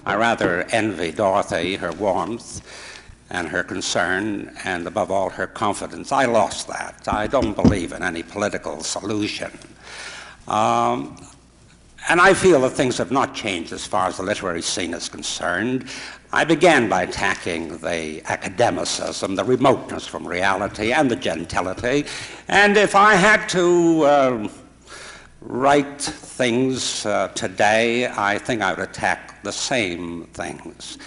I rather envy Dorothy, her warmth and her concern, and above all, her confidence. I lost that. I don't believe in any political solution. And I feel that things have not changed as far as the literary scene is concerned. I began by attacking the academicism, the remoteness from reality, and the gentility. And if I had to write things today, I think I would attack the same things.